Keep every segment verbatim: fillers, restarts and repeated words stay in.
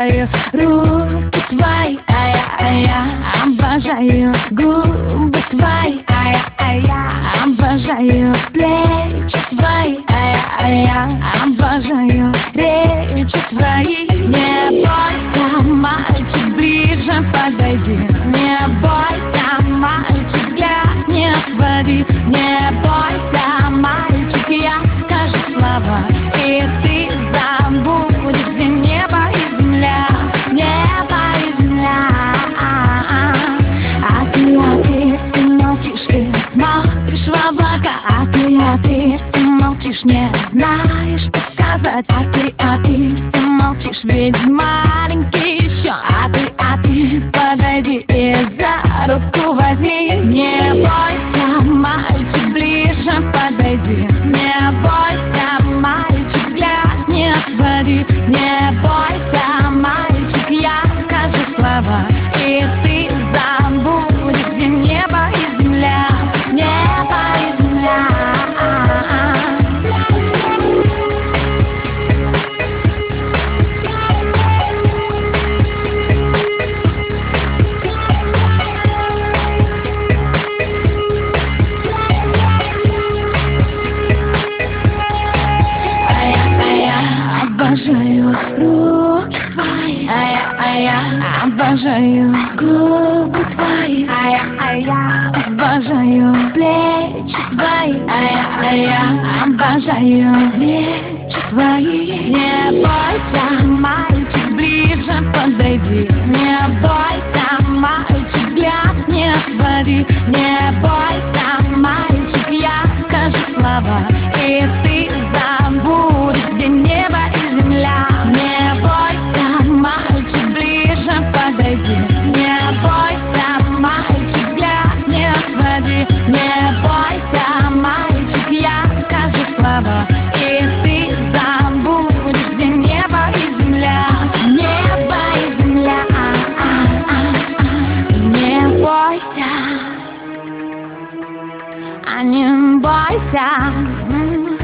обожаю руки твои, а я, а я обожаю губы твои, а я, а я обожаю плечи твои, а я, а я обожаю речи твои. Не бойся, мальчик, ближе подойди. Не бойся, мальчик, взгляд не отводи. Не бойся, мальчик, я скажу слова, и ты забудешь, где небо и земля. Небо и земля. А ты, а ты, ты молчишь и смотришь в облака. А ты, а ты, ты молчишь, не знаешь, что сказать. А ты, а ты, ты молчишь, ведь маленький еще. А ты, а ты, подойди и за руку возьми. Не бойся, мальчик, ближе подойди. Не бойся, мальчик, взгляд не отводи. Не бойся, мальчик, я скажу слова, и ты забудешь, где небо и земля. Небо и земля. Обожаю руки твои, а я, а я обожаю губы твои, а я, а я обожаю плечи твои, а я, а я обожаю речи твои. Не бойся, мальчик, ближе подойди. Не бойся, мальчик, взгляд не отводи. Не бойся, мальчик, я скажу слова, и ты забудешь, где небо и земля. Не бойся, мальчик, ближе подойди. Не бойся, мальчик, взгляд не отводи. Не бойся, мальчик, я скажу слова, и ты забудешь, где небо и земля. Небо и земля. Не бойся, а не бойся.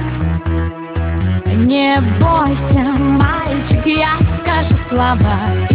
Не бойся, мальчик, я скажу слова,